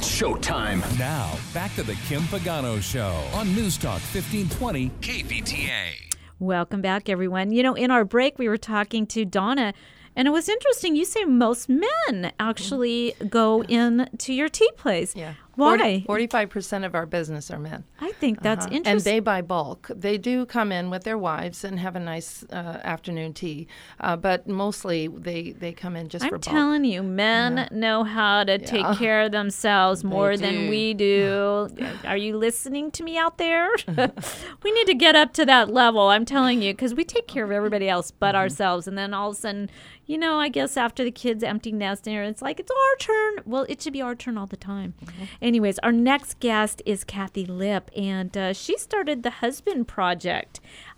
It's showtime. Now, back to the Kim Pagano Show on News Talk 1520 KVTA. Welcome back, everyone. You know, in our break, we were talking to Donna, and it was interesting. You say most men actually go into your tea place. Yeah. Why? 45% of our business are men. I think that's interesting. And they buy bulk. They do come in with their wives and have a nice afternoon tea, but mostly they come in just for I'm bulk. telling you, men know how to take care of themselves more than we do. Are you listening to me out there? We need to get up to that level, I'm telling you, because we take care of everybody else but ourselves. And then all of a sudden, you know, I guess after the kids empty nest, it's like, it's our turn. Well, it should be our turn all the time. Anyways, our next guest is Kathy Lipp, and she started the Husband Project.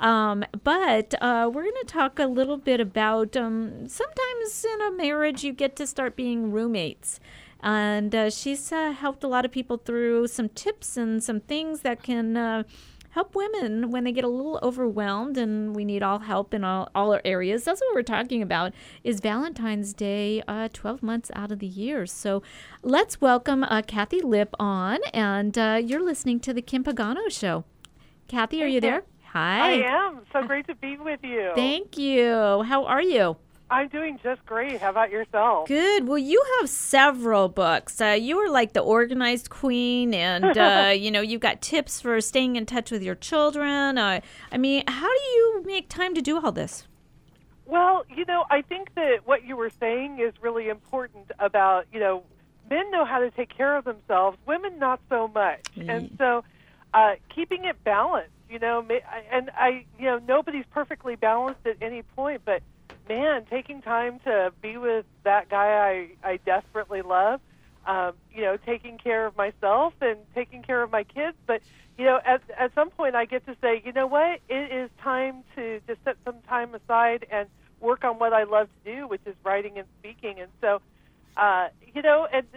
But we're going to talk a little bit about sometimes in a marriage you get to start being roommates. And she's helped a lot of people through some tips and some things that can help women when they get a little overwhelmed, and we need all help in all our areas. That's what we're talking about, is Valentine's Day 12 months out of the year. So let's welcome Kathy Lipp on, and you're listening to the Kim Pagano Show. Kathy, are you there? Hi. I am. So great to be with you. Thank you. How are you? I'm doing just great. How about yourself? Good. Well, you have several books. You are like the organized queen, and, you know, you've got tips for staying in touch with your children. I mean, how do you make time to do all this? Well, you know, I think that what you were saying is really important about, you know, men know how to take care of themselves, women not so much. And so keeping it balanced, you know, you know, nobody's perfectly balanced at any point, but man, taking time to be with that guy I desperately love, you know, taking care of myself and taking care of my kids. But, you know, at some point I get to say, you know what, it is time to just set some time aside and work on what I love to do, which is writing and speaking. And so, you know, and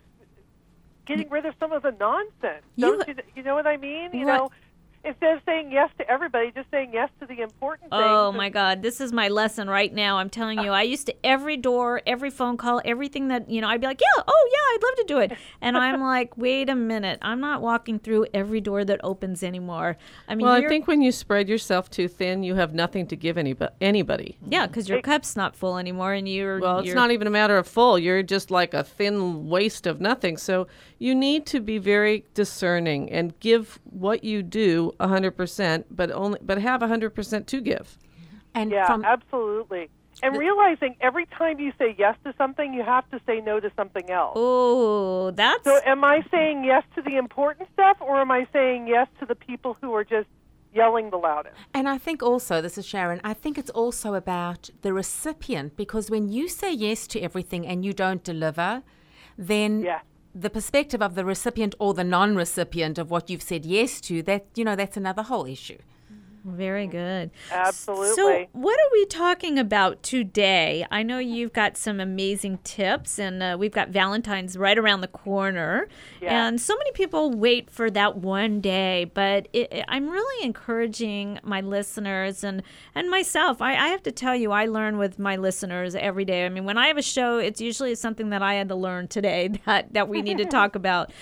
getting rid of some of the nonsense. You know what I mean? You know, instead of saying yes to everybody, just saying yes to the important things. Oh, my God. This is my lesson right now. I'm telling you, I used to every door, every phone call, everything that, you know, I'd be like, yeah, I'd love to do it. And I'm like, wait a minute. I'm not walking through every door that opens anymore. I mean, I think when you spread yourself too thin, you have nothing to give anybody. Yeah, because your cup's not full anymore. And it's not even a matter of full. You're just like a thin waste of nothing. So you need to be very discerning and give what you do 100%, but have 100% to give. And yeah, absolutely. And realizing every time you say yes to something, you have to say no to something else. Oh, that's... So am I saying yes to the important stuff, or am I saying yes to the people who are just yelling the loudest? And I think also, this is Sharon, I think it's also about the recipient, because when you say yes to everything and you don't deliver, then... Yeah. The perspective of the recipient or the non-recipient of what you've said yes to, that, you know, that's another whole issue. Very good. Absolutely. So what are we talking about today? I know you've got some amazing tips, and we've got Valentine's right around the corner. Yeah. And so many people wait for that one day, but I'm really encouraging my listeners and myself. I have to tell you, I learn with my listeners every day. I mean, when I have a show, it's usually something that I had to learn today that we need to talk about.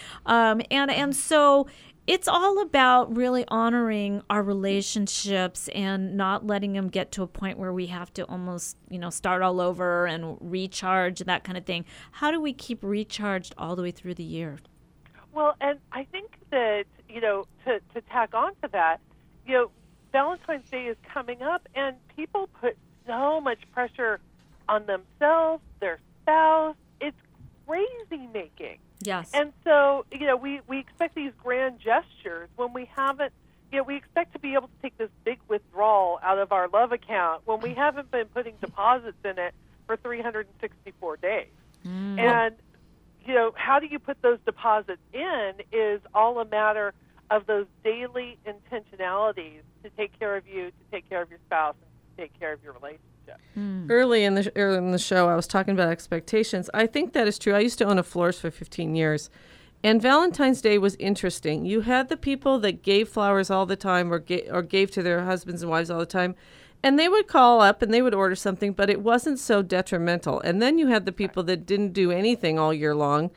And so... it's all about really honoring our relationships and not letting them get to a point where we have to almost, you know, start all over and recharge, that kind of thing. How do we keep recharged all the way through the year? Well, and I think that, you know, to tack on to that, you know, Valentine's Day is coming up, and people put so much pressure on themselves, their spouse. It's crazy making. Yes. And so, you know, we expect these grand gestures when we haven't, you know, we expect to be able to take this big withdrawal out of our love account when we haven't been putting deposits in it for 364 days. And, you know, how do you put those deposits in is all a matter of those daily intentionalities to take care of you, to take care of your spouse, and to take care of your relationship. Early in the show, I was talking about expectations. I think that is true. I used to own a florist for 15 years, and Valentine's Day was interesting. You had the people that gave flowers all the time, or gave to their husbands and wives all the time, and they would call up and they would order something, but it wasn't so detrimental. And then you had the people that didn't do anything all year long,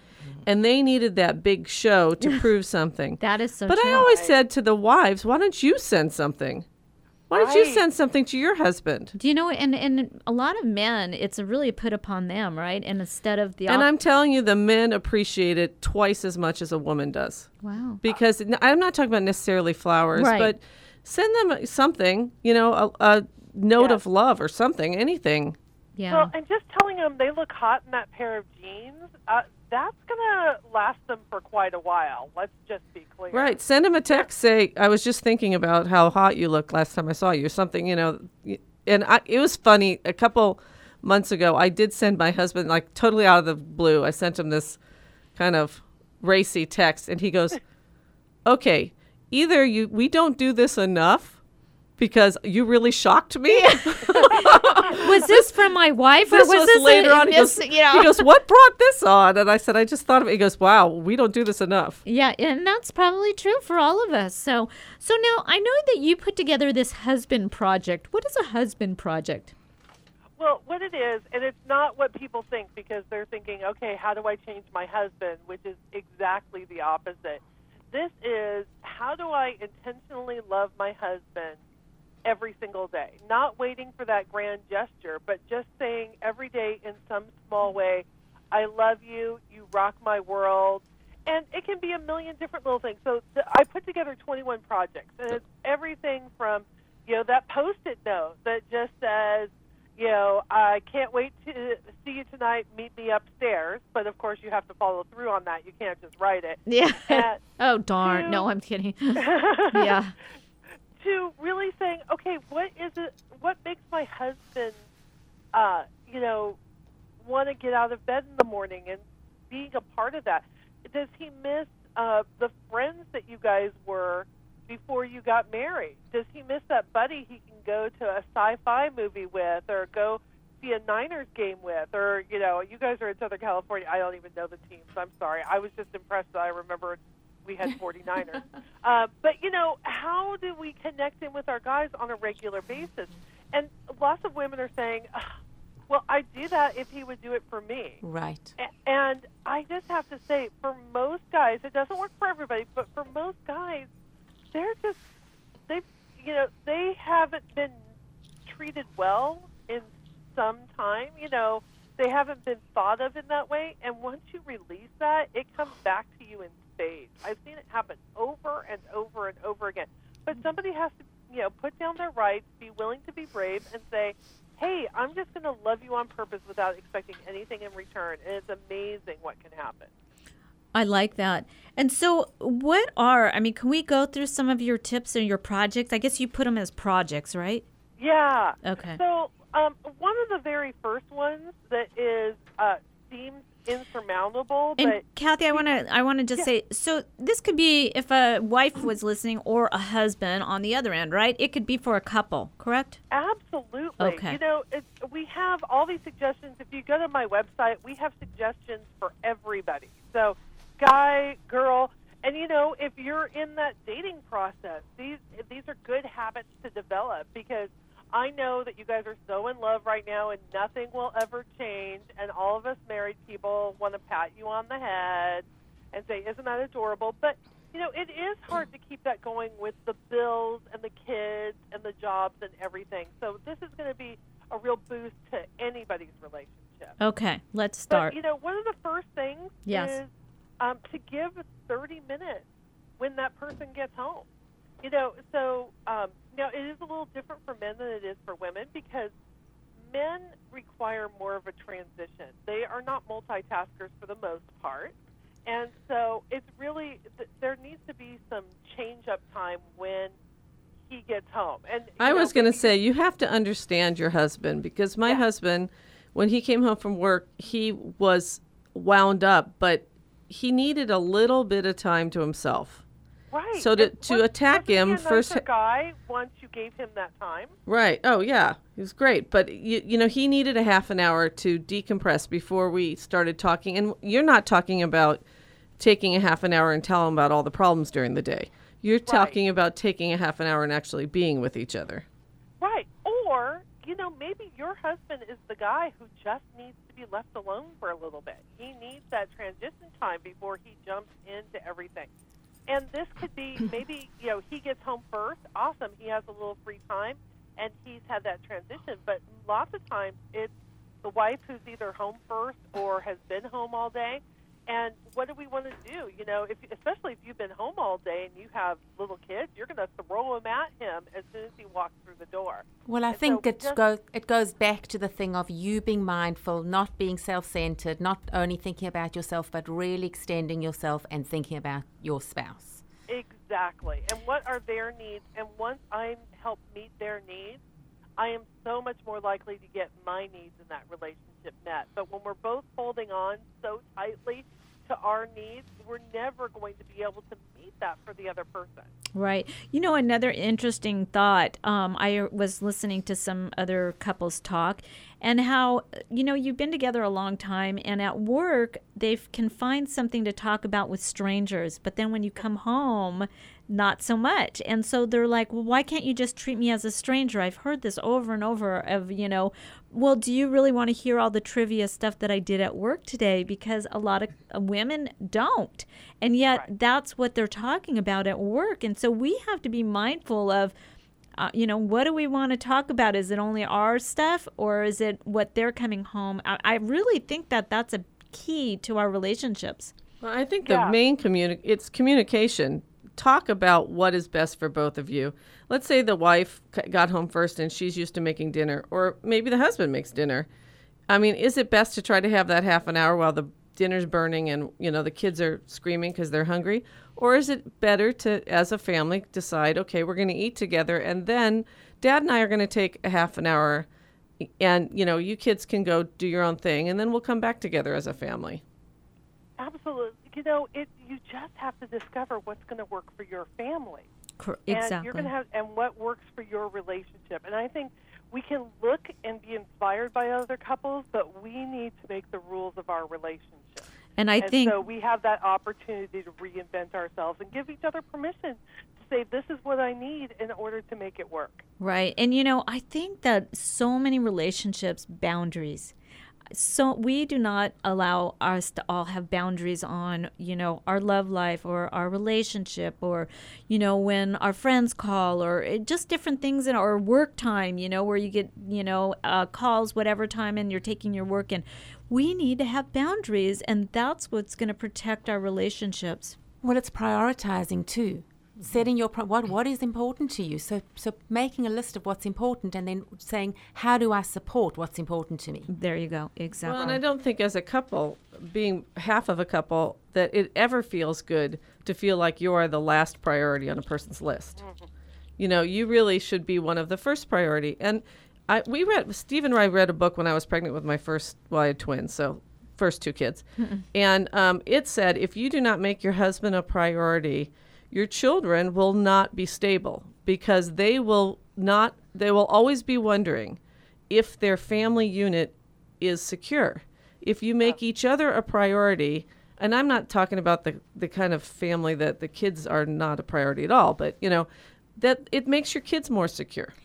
and they needed that big show to prove something. That is so But true. I always said to the wives, why don't you send something? Why don't you send something to your husband? Do you know, and a lot of men, it's really put upon them, right? And instead of the... And I'm telling you, the men appreciate it twice as much as a woman does. Wow. Because I'm not talking about necessarily flowers, Right. but send them something, a note of love or something, anything. Yeah. Well, and just telling them they look hot in that pair of jeans, that's going to last them for quite a while. Let's just be clear. Right. Send them a text. Say, I was just thinking about how hot you looked last time I saw you, or something, And it was funny. A couple months ago, I did send my husband, like totally out of the blue, I sent him this kind of racy text, and he goes, okay, either we don't do this enough, because you really shocked me. Was this from my wife, or This was this later on? He you goes, what brought this on? And I said, I just thought of it. He goes, wow, we don't do this enough. Yeah, and that's probably true for all of us. So now I know that you put together this husband project. What is a husband project? Well, what it is, and it's not what people think, because they're thinking, okay, how do I change my husband, which is exactly the opposite. This is, how do I intentionally love my husband every single day? Not waiting for that grand gesture, but just saying every day in some small way, I love you, you rock my world. And it can be a million different little things. So I put together 21 projects, and it's everything from, that Post-it note that just says, I can't wait to see you tonight, meet me upstairs. But, of course, you have to follow through on that. You can't just write it. Yeah. Oh, darn. No, I'm kidding. Yeah. To really saying, okay, what is it? What makes my husband, want to get out of bed in the morning and being a part of that? Does he miss the friends that you guys were before you got married? Does he miss that buddy he can go to a sci-fi movie with, or go see a Niners game with, or you guys are in Southern California. I don't even know the teams. I'm sorry. I was just impressed that I remembered we had 49ers. But, how do we connect in with our guys on a regular basis? And lots of women are saying, well, I'd do that if he would do it for me. Right. And I just have to say, for most guys, it doesn't work for everybody, but for most guys, they haven't been treated well in some time. They haven't been thought of in that way. And once you release that, it comes back to you in spades. I've seen it happen over and over and over again. But somebody has to, put down their rights, be willing to be brave, and say, hey, I'm just going to love you on purpose without expecting anything in return. And it's amazing what can happen. I like that. And so can we go through some of your tips and your projects? I guess you put them as projects, right? Yeah. Okay. So one of the very first ones that seems insurmountable. And but Kathy, I want to just say, so this could be if a wife was listening or a husband on the other end, right? It could be for a couple, correct? Absolutely. Okay. We have all these suggestions. If you go to my website, we have suggestions for everybody. So guy, girl, and if you're in that dating process, these are good habits to develop, because I know that you guys are so in love right now and nothing will ever change, and all of us married people want to pat you on the head and say, isn't that adorable? But, it is hard to keep that going with the bills and the kids and the jobs and everything. So this is going to be a real boost to anybody's relationship. Okay, let's start. But, one of the first things is to give 30 minutes when that person gets home. Now it is a little different for men than it is for women, because men require more of a transition. They are not multitaskers for the most part. And so it's really, there needs to be some change-up time when he gets home. And I was going to say, you have to understand your husband, because my husband, when he came home from work, he was wound up, but he needed a little bit of time to himself. Right. So to attack him first, guy once you gave him that time. Right. Oh yeah, he was great. But he needed a half an hour to decompress before we started talking. And you're not talking about taking a half an hour and telling him about all the problems during the day. You're talking about taking a half an hour and actually being with each other. Right. Or maybe your husband is the guy who just needs to be left alone for a little bit. He needs that transition time before he jumps into everything. And this could be maybe, he gets home first. Awesome. He has a little free time, and he's had that transition. But lots of times it's the wife who's either home first or has been home all day. And what do we want to do? Especially if you've been home all day and you have little kids, you're going to throw them at him as soon as he walks through the door. Well, I think it goes back to the thing of you being mindful, not being self-centered, not only thinking about yourself, but really extending yourself and thinking about your spouse. Exactly. And what are their needs? And once I help meet their needs, I am so much more likely to get my needs in that relationship met. But when we're both holding on so tightly to our needs, we're never going to be able to meet that for the other person. Right. Another interesting thought, I was listening to some other couples talk and how, you've been together a long time, and at work they can find something to talk about with strangers, but then when you come home, not so much. And so they're like, well, why can't you just treat me as a stranger? I've heard this over and over of, well, do you really want to hear all the trivia stuff that I did at work today? Because a lot of women don't. And yet that's what they're talking about at work. And so we have to be mindful of, what do we want to talk about? Is it only our stuff, or is it what they're coming home? I really think that that's a key to our relationships. Well, I think the main it's communication. Talk about what is best for both of you. Let's say the wife got home first and she's used to making dinner, or maybe the husband makes dinner. I mean, is it best to try to have that half an hour while the dinner's burning and, the kids are screaming because they're hungry? Or is it better to, as a family, decide, okay, we're going to eat together, and then Dad and I are going to take a half an hour, and, you kids can go do your own thing, and then we'll come back together as a family. Absolutely. You just have to discover what's going to work for your family. Exactly. And you're going to have, and what works for your relationship. And I think we can look and be inspired by other couples, but we need to make the rules of our relationship. And I think so we have that opportunity to reinvent ourselves and give each other permission to say, this is what I need in order to make it work. Right. And, I think that so many relationships, boundaries. So we do not allow us to all have boundaries on, our love life or our relationship, or, when our friends call, or just different things in our work time, where you get, calls whatever time and you're taking your work in. We need to have boundaries, and that's what's going to protect our relationships. Well, it's prioritizing too. Setting your what is important to you. So making a list of what's important, and then saying, how do I support what's important to me? There you go. Exactly. Well, and I don't think as a couple, being half of a couple, that it ever feels good to feel like you are the last priority on a person's list. Mm-hmm. You really should be one of the first priority. And Steve and I read a book when I was pregnant with my first, I had twins, so first two kids. Mm-mm. And it said, if you do not make your husband a priority, your children will not be stable, because they will always be wondering if their family unit is secure. If you make each other a priority, and I'm not talking about the kind of family that the kids are not a priority at all, but, that it makes your kids more secure.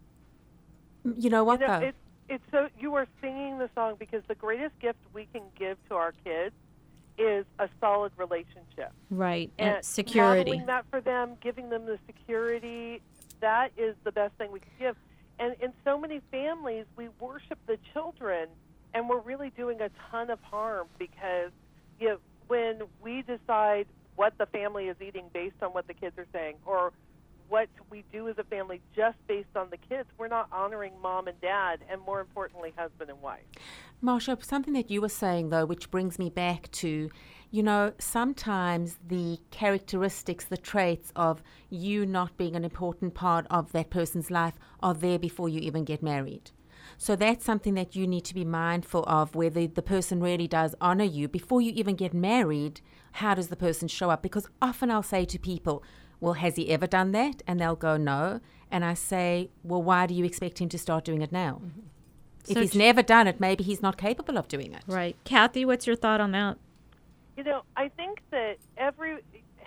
You know what, though? It's so, you are singing the song, because the greatest gift we can give to our kids is a solid relationship. Right, and security. Modeling that for them, giving them the security, that is the best thing we can give. And in so many families, we worship the children, and we're really doing a ton of harm, because when we decide what the family is eating based on what the kids are saying, or what we do as a family just based on the kids, we're not honoring mom and dad, and more importantly, husband and wife. Marsha, something that you were saying, though, which brings me back to, sometimes the characteristics, the traits of you not being an important part of that person's life are there before you even get married. So that's something that you need to be mindful of, whether the person really does honor you. Before you even get married, how does the person show up? Because often I'll say to people, well, has he ever done that? And they'll go, no. And I say, well, why do you expect him to start doing it now? Mm-hmm. If he's never done it, maybe he's not capable of doing it. Right. Kathy, what's your thought on that? I think that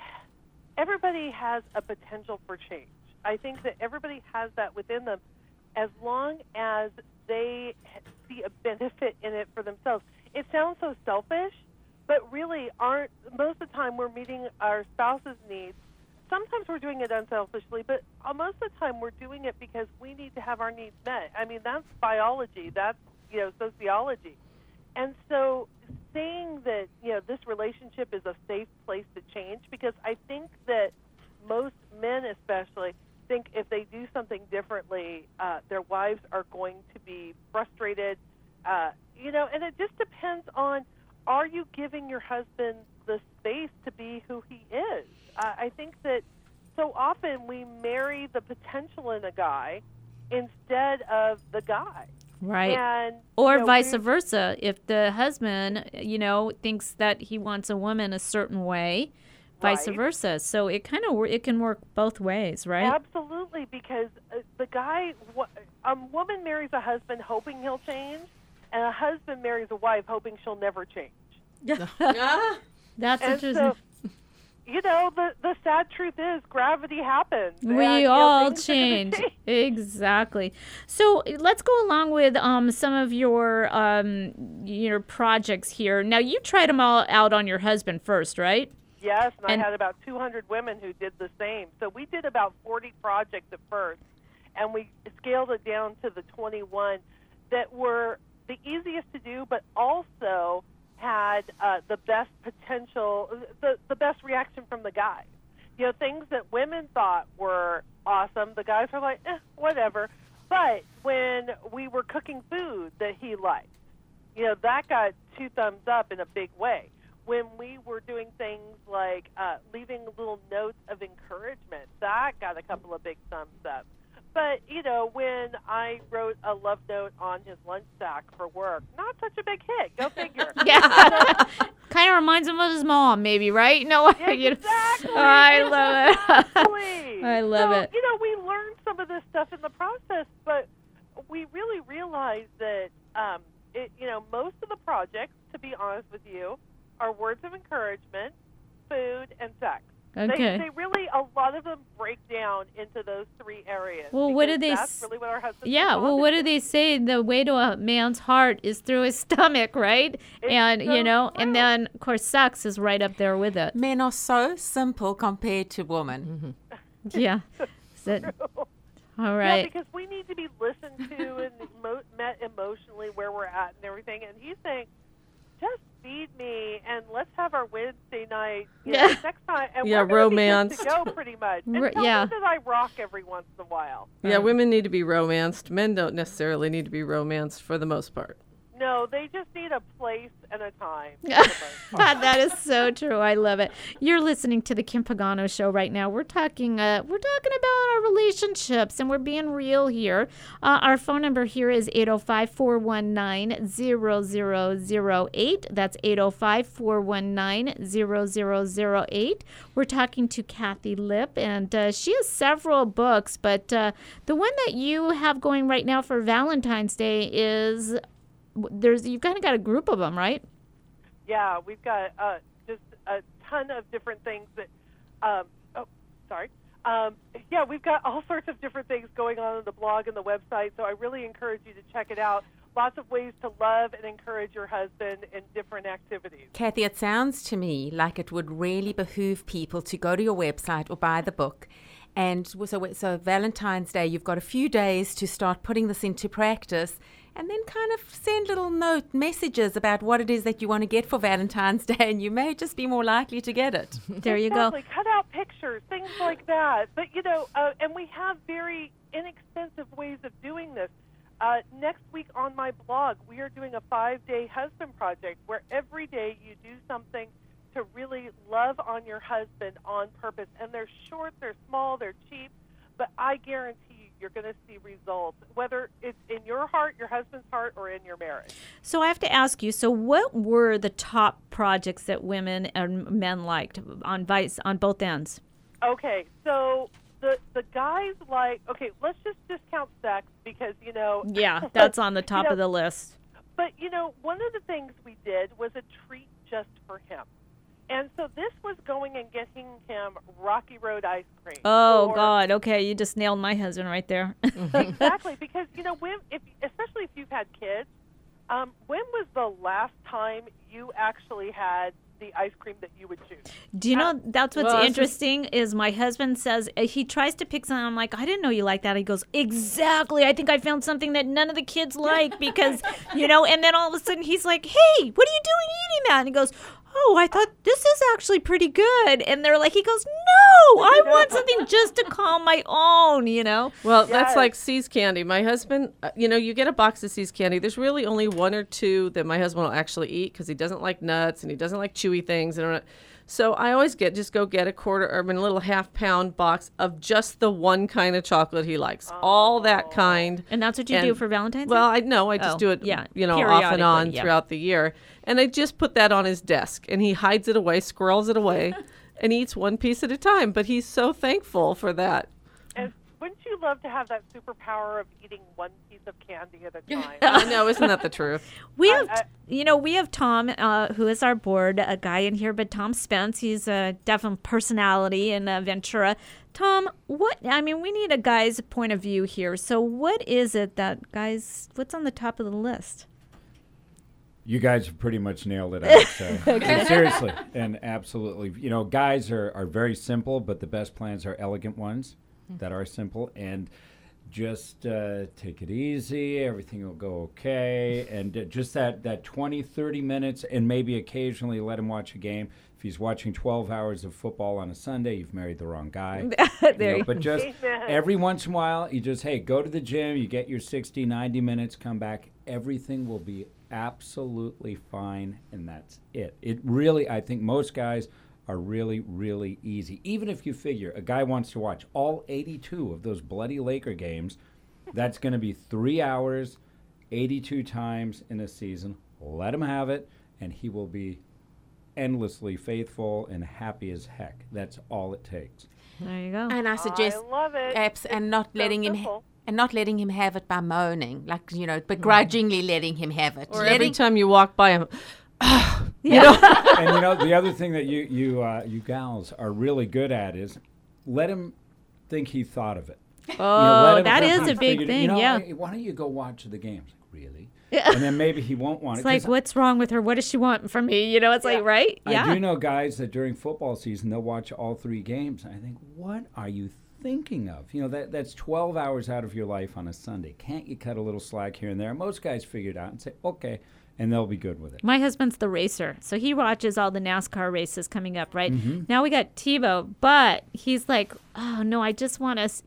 everybody has a potential for change. I think that everybody has that within them. as long as they see a benefit in it for themselves. It sounds so selfish, but really most of the time we're meeting our spouse's needs. Sometimes we're doing it unselfishly, but most of the time we're doing it because we need to have our needs met. I mean, that's biology. That's, sociology. And so saying that, this relationship is a safe place to change, because I think that most men especially think if they do something differently, their wives are going to be frustrated, and it just depends on, are you giving your husband the space to be who he is? I think that so often we marry the potential in a guy instead of the guy. Right. Or vice versa. If the husband, thinks that he wants a woman a certain way, vice versa. So it can work both ways, right? Absolutely, because a woman marries a husband hoping he'll change, and a husband marries a wife hoping she'll never change. That's interesting. So, the sad truth is gravity happens. We all change. Exactly. So let's go along with some of your projects here. Now, you tried them all out on your husband first, right? Yes, and I had about 200 women who did the same. So we did about 40 projects at first, and we scaled it down to the 21 that were the easiest to do, but also had the best potential, the best reaction from the guys. Things that women thought were awesome, the guys were like, whatever. But when we were cooking food that he liked, that got 2 thumbs up in a big way. When we were doing things like leaving little notes of encouragement, that got a couple of big thumbs up. But, when I wrote a love note on his lunch sack for work, not such a big hit. Go figure. Yeah. Kind of reminds him of his mom, maybe, right? No, exactly. I love it. Exactly. I love it. We learned some of this stuff in the process, but we really realized that, most of the projects, to be honest with you, are words of encouragement, food, and sex. Okay. They really, a lot of them break down into those 3 areas. Well, what do they? That's really what our husbands. Yeah. Well, what do they say? The way to a man's heart is through his stomach, right? And and then of course, sex is right up there with it. Men are so simple compared to women. Mm-hmm. Yeah. All right. Yeah, because we need to be listened to and met emotionally where we're at and everything. And he's saying, just feed me and let's have our Wednesday night next time. And we're romance. To go pretty much. And tell me that I rock every once in a while. Yeah, women need to be romanced. Men don't necessarily need to be romanced for the most part. No, they just need a place and a time. That is so true. I love it. You're listening to the Kim Pagano Show right now. We're talking about our relationships, and we're being real here. Our phone number here is 805-419-0008. That's 805-419-0008. We're talking to Kathy Lipp, and she has several books, but the one that you have going right now for Valentine's Day is... you've kind of got a group of them, right? Yeah, we've got just a ton of different things that. We've got all sorts of different things going on the blog and the website. So I really encourage you to check it out. Lots of ways to love and encourage your husband in different activities. Kathy, it sounds to me like it would really behoove people to go to your website or buy the book. And so Valentine's Day, you've got a few days to start putting this into practice. And then kind of send little messages about what it is that you want to get for Valentine's Day, and you may just be more likely to get it. There you go. Cut out pictures, things like that. But, and we have very inexpensive ways of doing this. Next week on my blog, we are doing a 5-day husband project where every day you do something to really love on your husband on purpose. And they're short, they're small, they're cheap, but I guarantee you're going to see results, whether it's in your heart, your husband's heart, or in your marriage. So I have to ask you, what were the top projects that women and men liked on both ends? Okay, so the guys let's just discount sex because, Yeah, that's on the top of the list. But, one of the things we did was a treat just for him. And so this was going and getting him Rocky Road ice cream. Oh, God. Okay, you just nailed my husband right there. Exactly, because, especially if you've had kids, when was the last time you actually had the ice cream that you would choose? Do you know, that's what's interesting is my husband says, he tries to pick something. I'm like, I didn't know you like that. He goes, exactly. I think I found something that none of the kids like because, and then all of a sudden he's like, hey, what are you doing eating that? And he goes, oh, I thought this is actually pretty good. And they're like, he goes, no, I want something just to call my own, Well, that's like See's candy. My husband, you get a box of See's candy. There's really only one or two that my husband will actually eat because he doesn't like nuts and he doesn't like chewy things. So I always go get a quarter or a little half-pound box of just the one kind of chocolate he likes. All that kind. And that's what you do for Valentine's Day? Well, I just do it, off and on throughout the year. And I just put that on his desk, and he hides it away, squirrels it away, and eats one piece at a time. But he's so thankful for that. And wouldn't you love to have that superpower of eating one piece of candy at a time? I know, isn't that the truth? We have Tom, who is our board guy in here, but Tom Spence, he's a definite personality in Ventura. Tom, we need a guy's point of view here. So what is it what's on the top of the list? You guys have pretty much nailed it out. So. Seriously, and absolutely. Guys are very simple, but the best plans are elegant ones that are simple. And just take it easy. Everything will go okay. And just that 20, 30 minutes, and maybe occasionally let him watch a game. If he's watching 12 hours of football on a Sunday, you've married the wrong guy. But just every once in a while, you just, go to the gym, you get your 60, 90 minutes, come back. Everything will be absolutely fine, and that's it. It really, I think most guys are really, really easy. Even if you figure a guy wants to watch all 82 of those bloody Laker games, that's going to be 3 hours, 82 times in a season. Let him have it, and he will be endlessly faithful and happy as heck. That's all it takes. There you go. And I suggest apps and not letting him have it by moaning, begrudgingly letting him have it. Or every time you walk by him, And the other thing that you gals are really good at is let him think he thought of it. Oh, that is a big thing. Hey, why don't you go watch the games? Really? Yeah. And then maybe he won't want it. It's like, what's wrong with her? What does she want from me? It's like, right? Yeah. I do know guys that during football season, they'll watch all 3 games. And I think, what are you thinking of? That's 12 hours out of your life on a Sunday. Can't you cut a little slack here and there? Most guys figure it out and say, okay, and they'll be good with it. My husband's the racer, so he watches all the NASCAR races coming up, right? Mm-hmm. Now we got TiVo, but he's like, oh, no, I just want us,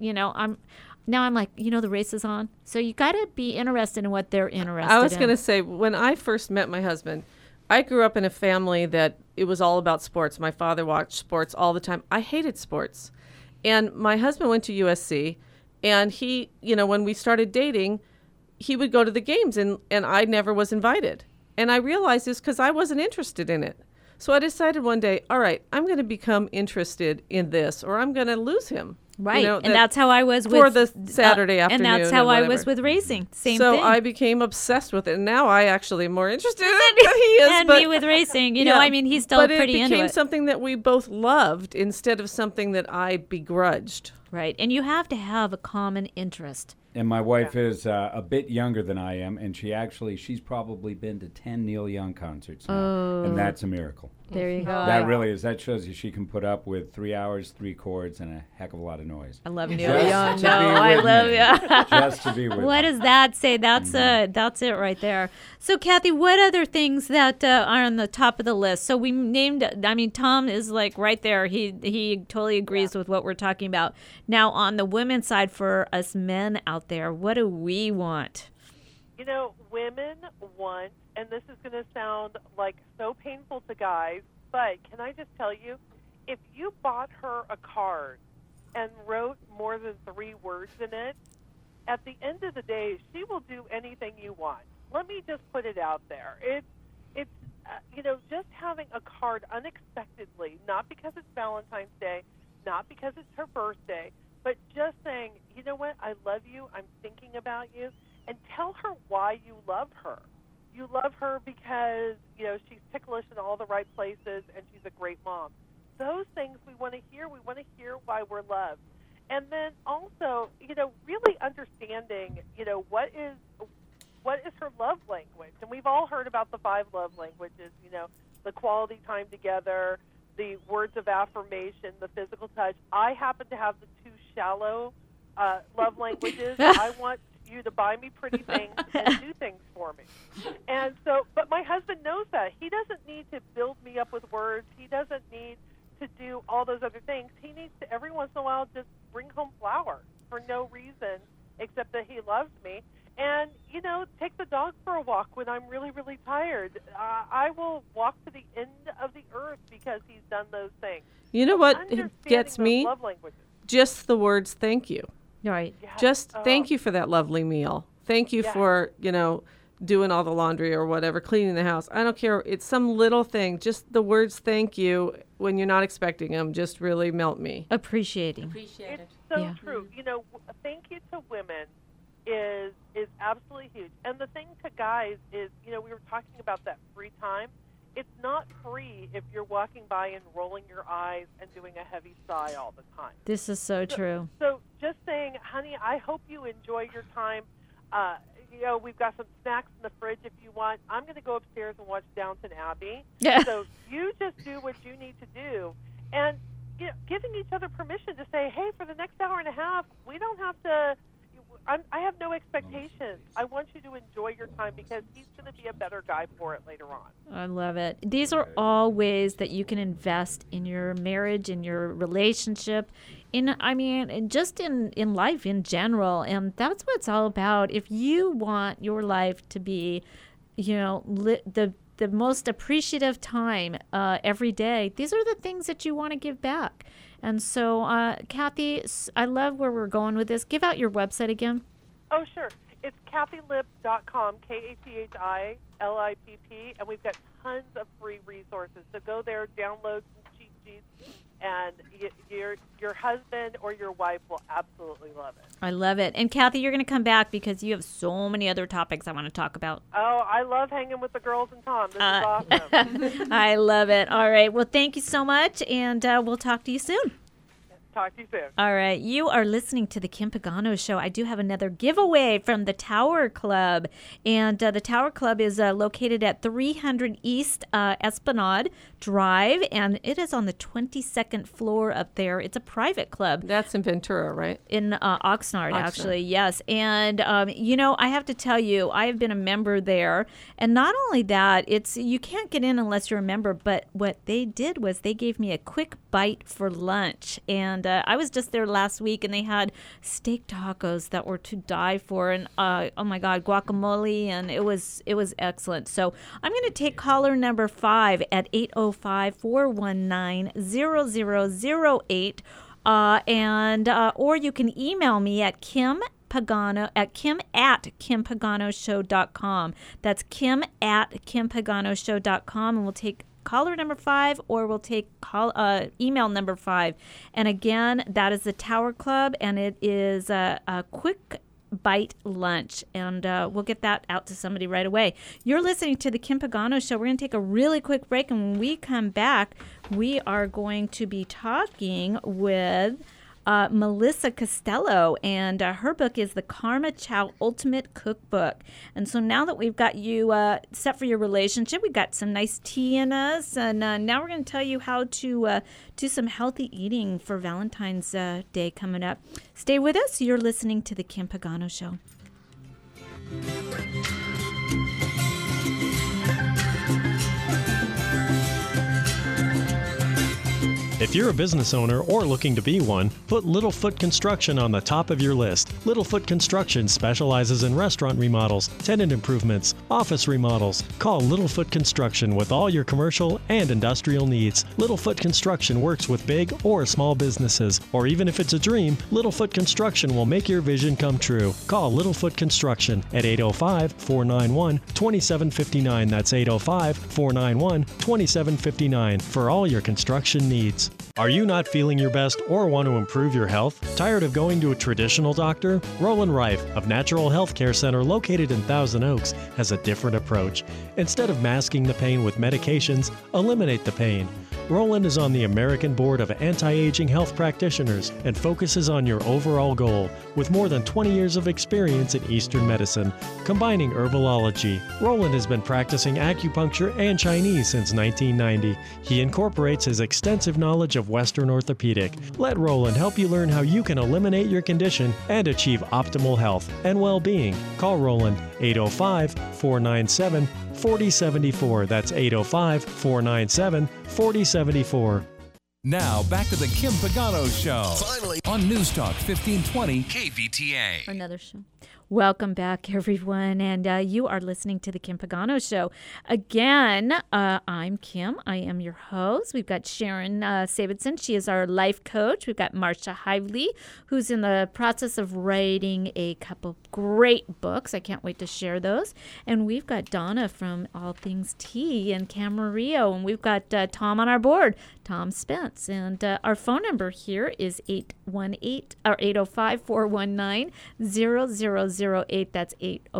I'm like, the race is on. So you got to be interested in what they're interested in. I was going to say, when I first met my husband, I grew up in a family that it was all about sports. My father watched sports all the time. I hated sports. And my husband went to USC, and he, when we started dating, he would go to the games, and I never was invited. And I realized this because I wasn't interested in it. So I decided one day, all right, I'm going to become interested in this, or I'm going to lose him. Right, and that's how I was for the Saturday afternoon. And that's how I was with racing. Same thing. So I became obsessed with it, and now I actually am more interested in it than he is. And me with racing, he's still pretty into it. But it became something that we both loved instead of something that I begrudged. Right, and you have to have a common interest. And my wife is a bit younger than I am, and she's probably been to 10 Neil Young concerts now, and that's a miracle. There you go. That really is. That shows you she can put up with 3 hours, 3 chords, and a heck of a lot of noise. I love Neil Young. I love you. Just to be with What does that say? That's it right there. So, Kathy, what other things that are on the top of the list? So we named. Tom is like right there. He totally agrees with what we're talking about. Now, on the women's side, for us men out there, what do we want? Women want, and this is going to sound like so painful to guys, but can I just tell you, if you bought her a card and wrote more than 3 words in it, at the end of the day, she will do anything you want. Let me just put it out there. It's just having a card unexpectedly, not because it's Valentine's Day, not because it's her birthday, but just saying, you know what, I love you, I'm thinking about you, and tell her why you love her. you love her because, you know, she's ticklish in all the right places and she's a great mom. Those things we want to hear. We want to hear why we're loved. And then also, you know, really understanding, you know, what is her love language. And we've all heard about the 5 love languages, you know, the quality time together, the words of affirmation, the physical touch. I happen to have the 2 shallow love languages. I want you to buy me pretty things and do things for me. And so, but my husband knows that. He doesn't need to build me up with words. He doesn't need to do all those other things. He needs to, every once in a while, just bring home flowers for no reason except that he loves me. And, you know, take the dog for a walk when I'm really, really tired. I will walk to the end of the earth because he's done those things. You know what gets me? Love languages. Just the words "thank you." Right. Yes. Just thank you for that lovely meal. Thank you for, you know, doing all the laundry or whatever, cleaning the house. I don't care. It's some little thing. Just the words "thank you" when you're not expecting them just really melt me. Appreciating. It's so true. You know, thank you to women is absolutely huge. And the thing to guys is, you know, we were talking about that free time. It's not free if you're walking by and rolling your eyes and doing a heavy sigh all the time. This is so true. So just saying, honey, I hope you enjoy your time. You know, we've got some snacks in the fridge if you want. I'm going to go upstairs and watch Downton Abbey. Yeah. So you just do what you need to do. And, you know, giving each other permission to say, hey, for the next hour and a half, we don't have to, I have no expectations. I want you to enjoy your time because he's going to be a better guy for it later on. I love it. These are all ways that you can invest in your marriage, in your relationship, just in life in general. And that's what it's all about. If you want your life to be, you know, the most appreciative time every day, these are the things that you want to give back. And so, Kathy, I love where we're going with this. Give out your website again. Oh, sure. It's KathyLipp.com, KathyLipp, and we've got tons of free resources. So go there, download some cheat sheets, and your husband or your wife will absolutely love it. I love it. And Kathy, you're going to come back because you have so many other topics I want to talk about. Oh, I love hanging with the girls and Tom. This is awesome. I love it. All right. Well, thank you so much, and we'll talk to you soon. Talk to you soon. All right. You are listening to the Kim Pagano Show. I do have another giveaway from the Tower Club. And the Tower Club is located at 300 East Esplanade Drive. And it is on the 22nd floor up there. It's a private club. That's in Ventura, right? In Oxnard, actually. Yes. And, you know, I have to tell you, I have been a member there. And not only that, you can't get in unless you're a member. But what they did was they gave me a quick bite for lunch. And I was just there last week, and they had steak tacos that were to die for, and oh my God, guacamole, and it was excellent. So I'm going to take caller number 5 at 805-419-0008, or you can email me at kim@kimpaгаnoshow.com. That's kim@kimpaгаnoshow.com, and we'll take caller number 5, or we'll take email number 5. And again, that is the Tower Club, and it is a quick bite lunch, and we'll get that out to somebody right away. You're listening to the Kim Pagano Show. We're going to take a really quick break, and when we come back, we are going to be talking with Melissa Costello, and her book is the Karma Chow Ultimate Cookbook. And so now that we've got you set for your relationship, we've got some nice tea in us, and now we're going to tell you how to do some healthy eating for Valentine's Day coming up. Stay with us. You're listening to the Kim Pagano Show. If you're a business owner or looking to be one, put Littlefoot Construction on the top of your list. Littlefoot Construction specializes in restaurant remodels, tenant improvements, office remodels. Call Littlefoot Construction with all your commercial and industrial needs. Littlefoot Construction works with big or small businesses, or even if it's a dream, Littlefoot Construction will make your vision come true. Call Littlefoot Construction at 805-491-2759. That's 805-491-2759 for all your construction needs. choice. Are you not feeling your best or want to improve your health? Tired of going to a traditional doctor? Roland Reif of Natural Health Care Center located in Thousand Oaks has a different approach. Instead of masking the pain with medications, eliminate the pain. Roland is on the American Board of Anti-Aging Health Practitioners and focuses on your overall goal with more than 20 years of experience in Eastern medicine, combining herbology. Roland has been practicing acupuncture and Chinese since 1990. He incorporates his extensive knowledge of Western orthopedic. Let Roland help you learn how you can eliminate your condition and achieve optimal health and well-being. Call Roland 805-497-4074. That's 805-497-4074. Now, back to the Kim Pagano Show. Finally. On News Talk 1520 KVTA. Another show. Welcome back, everyone. And you are listening to the Kim Pagano Show. Again, I'm Kim. I am your host. We've got Sharon Savidson. She is our life coach. We've got Marcia Hively, who's in the process of writing a couple great books. I can't wait to share those. And we've got Donna from All Things Tea and Camarillo. And we've got Tom on our board, Tom Spence. And our phone number here is 805-419-0008. That's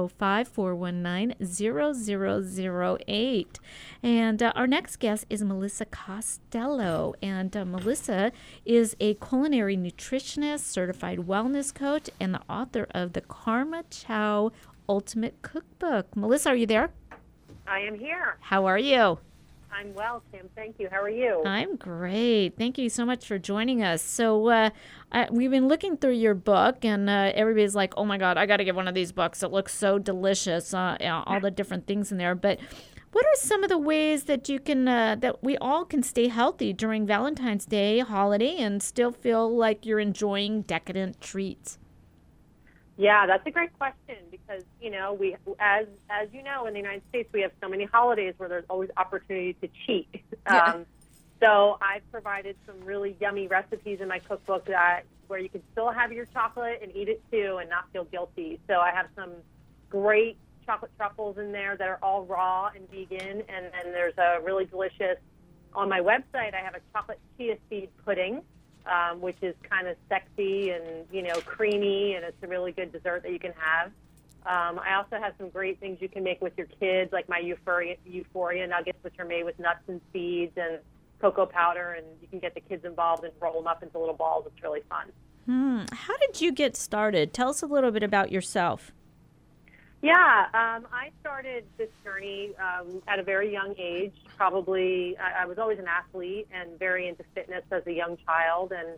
805-419-0008. And our next guest is Melissa Costello. And Melissa is a culinary nutritionist, certified wellness coach, and the author of the Karma Chow Ultimate Cookbook. Melissa, are you there? I am here. How are you? I'm well, Kim. Thank you. How are you? I'm great. Thank you so much for joining us. So we've been looking through your book, and everybody's like, oh, my God, I got to get one of these books. It looks so delicious, all the different things in there. But what are some of the ways that you can that we all can stay healthy during Valentine's Day holiday and still feel like you're enjoying decadent treats? Yeah, that's a great question because, you know, we, as you know, in the United States, we have so many holidays where there's always opportunity to cheat. So I've provided some really yummy recipes in my cookbook where you can still have your chocolate and eat it too and not feel guilty. So I have some great chocolate truffles in there that are all raw and vegan. And then there's a really delicious, on my website, I have a chocolate chia seed pudding. Which is kind of sexy and, you know, creamy, and it's a really good dessert that you can have. I also have some great things you can make with your kids, like my Euphoria nuggets, which are made with nuts and seeds and cocoa powder, and you can get the kids involved and roll them up into little balls. It's really fun. How did you get started? Tell us a little bit about yourself. Yeah, I started this journey at a very young age. Probably, I was always an athlete and very into fitness as a young child. And,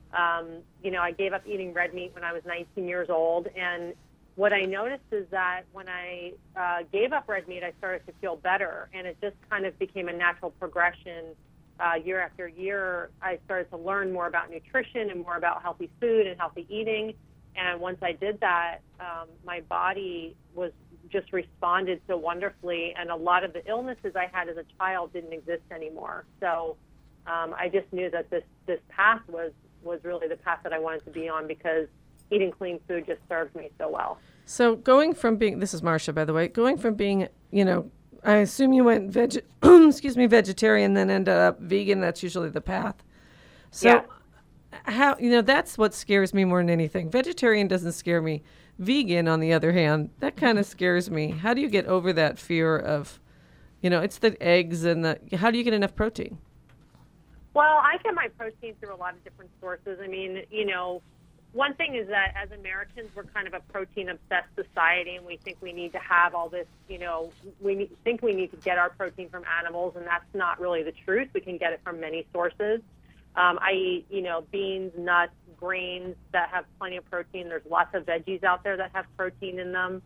you know, I gave up eating red meat when I was 19 years old. And what I noticed is that when I gave up red meat, I started to feel better. And it just kind of became a natural progression. Year after year, I started to learn more about nutrition and more about healthy food and healthy eating. And once I did that, my body was just responded so wonderfully, and a lot of the illnesses I had as a child didn't exist anymore. So I just knew that this path was really the path that I wanted to be on because eating clean food just served me so well. So going from being, this is Marcia, by the way, going from being, you know, I assume you went vegetarian, then ended up vegan. That's usually the path. So. Yeah. How, you know, that's what scares me more than anything. Vegetarian doesn't scare me. Vegan, on the other hand, that kind of scares me. How do you get over that fear of, you know, it's the eggs and how do you get enough protein? Well, I get my protein through a lot of different sources. I mean, you know, one thing is that as Americans, we're kind of a protein-obsessed society, and we think we need to have all this, you know, think we need to get our protein from animals, and that's not really the truth. We can get it from many sources. I eat, you know, beans, nuts, grains that have plenty of protein. There's lots of veggies out there that have protein in them.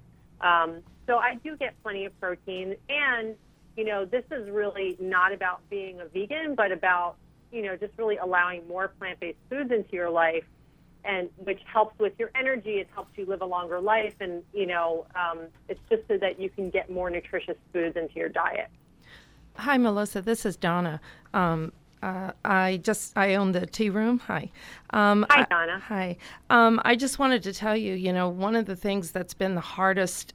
So I do get plenty of protein. And, you know, this is really not about being a vegan, but about, you know, just really allowing more plant-based foods into your life, and which helps with your energy. It helps you live a longer life. And, you know, it's just so that you can get more nutritious foods into your diet. Hi, Melissa. This is Donna. I own the tea room. Hi. Hi, Donna. Hi. I just wanted to tell you, you know, one of the things that's been the hardest,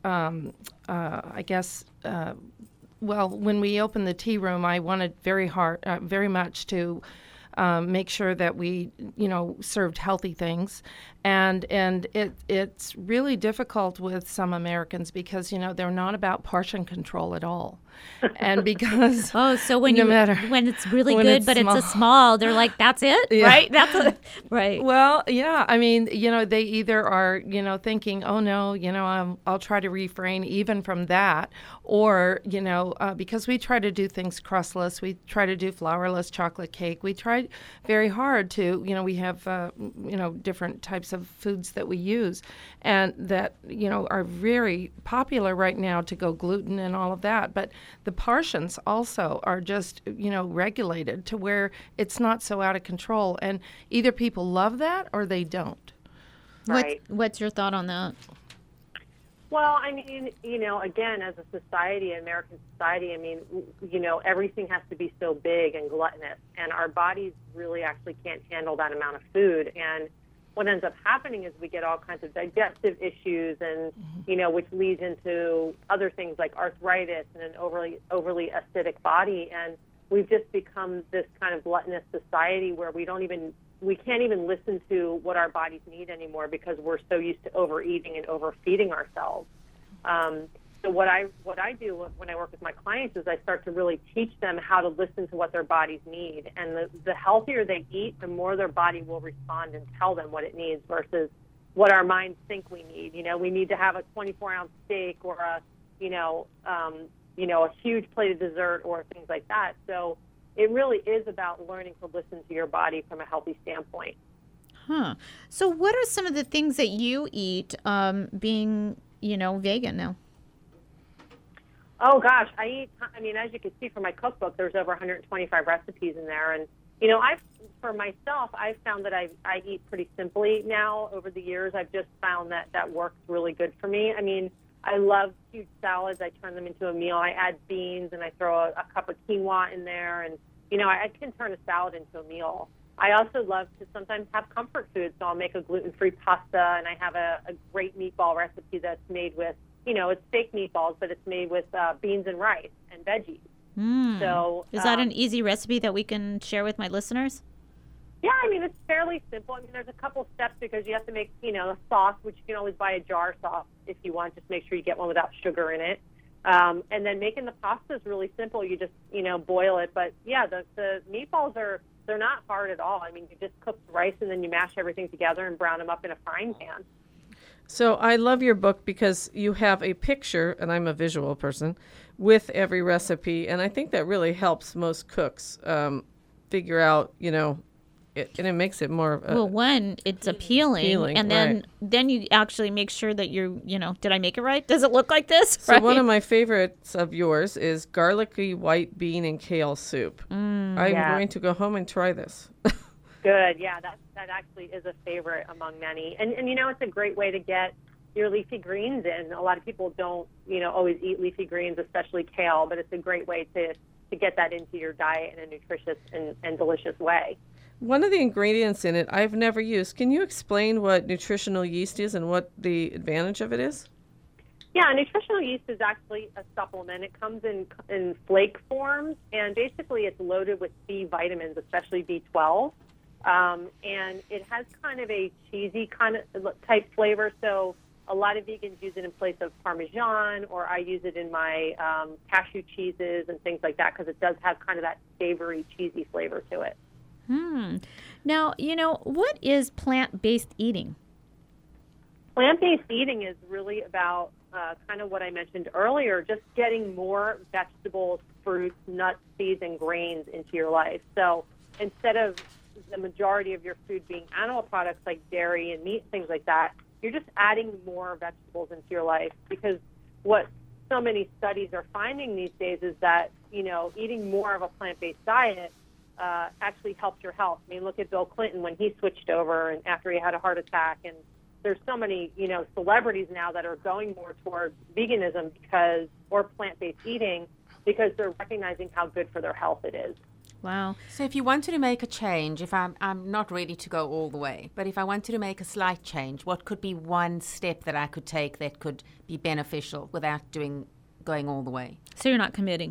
I guess, well, when we opened the tea room, I wanted very much to make sure that we, served healthy things. And it's really difficult with some Americans because, they're not about portion control at all. And because so when when it's really good, but it's a small, they're like, that's it, right? That's right. Well, yeah. I mean, they either are, thinking, oh no, I'll try to refrain even from that, or because we try to do things crustless, we try to do flourless chocolate cake. We try very hard to, we have, different types of foods that we use, and that are very popular right now to go gluten and all of that, but the portions also are just, regulated to where it's not so out of control. And either people love that or they don't. Right. What's your thought on that? Well, I mean, again, as a society, American society, I mean, everything has to be so big and gluttonous. And our bodies really actually can't handle that amount of food. And what ends up happening is we get all kinds of digestive issues, and which leads into other things like arthritis and an overly acidic body. And we've just become this kind of gluttonous society where we can't even listen to what our bodies need anymore because we're so used to overeating and overfeeding ourselves. So what I do when I work with my clients is I start to really teach them how to listen to what their bodies need. And the healthier they eat, the more their body will respond and tell them what it needs versus what our minds think we need. We need to have a 24-ounce steak or a huge plate of dessert or things like that. So it really is about learning to listen to your body from a healthy standpoint. Huh. So what are some of the things that you eat being, vegan now? Oh, gosh. As you can see from my cookbook, there's over 125 recipes in there. And, for myself, I've found that I eat pretty simply now over the years. I've just found that works really good for me. I mean, I love huge salads. I turn them into a meal. I add beans and I throw a cup of quinoa in there. And, I can turn a salad into a meal. I also love to sometimes have comfort food. So I'll make a gluten-free pasta, and I have a great meatball recipe that's made with, it's fake meatballs, but it's made with beans and rice and veggies. So is that an easy recipe that we can share with my listeners? Yeah, it's fairly simple. There's a couple steps because you have to make, a sauce, which you can always buy a jar sauce if you want. Just make sure you get one without sugar in it. And then making the pasta is really simple. You just, boil it. But, yeah, the meatballs they're not hard at all. You just cook the rice and then you mash everything together and brown them up in a frying pan. So I love your book because you have a picture, and I'm a visual person, with every recipe. And I think that really helps most cooks figure out, and it makes it more it's appealing, and then you actually make sure that you're, did I make it right? Does it look like this? So one of my favorites of yours is garlicky white bean and kale soup. I'm going to go home and try this. Good. Yeah, that actually is a favorite among many. And it's a great way to get your leafy greens in. A lot of people don't, always eat leafy greens, especially kale, but it's a great way to get that into your diet in a nutritious and delicious way. One of the ingredients in it I've never used. Can you explain what nutritional yeast is and what the advantage of it is? Yeah, nutritional yeast is actually a supplement. It comes in flake forms, and basically it's loaded with B vitamins, especially B12. And it has kind of a cheesy kind of type flavor, so a lot of vegans use it in place of Parmesan, or I use it in my cashew cheeses and things like that because it does have kind of that savory, cheesy flavor to it. Now, what is plant-based eating? Plant-based eating is really about kind of what I mentioned earlier, just getting more vegetables, fruits, nuts, seeds, and grains into your life. So instead of the majority of your food being animal products like dairy and meat, things like that, you're just adding more vegetables into your life, because what so many studies are finding these days is that, eating more of a plant-based diet actually helps your health. Look at Bill Clinton when he switched over and after he had a heart attack, and there's so many, celebrities now that are going more towards veganism or plant-based eating because they're recognizing how good for their health it is. Wow. So if you wanted to make a change, if I'm not ready to go all the way, but if I wanted to make a slight change, what could be one step that I could take that could be beneficial without going all the way? So you're not committing.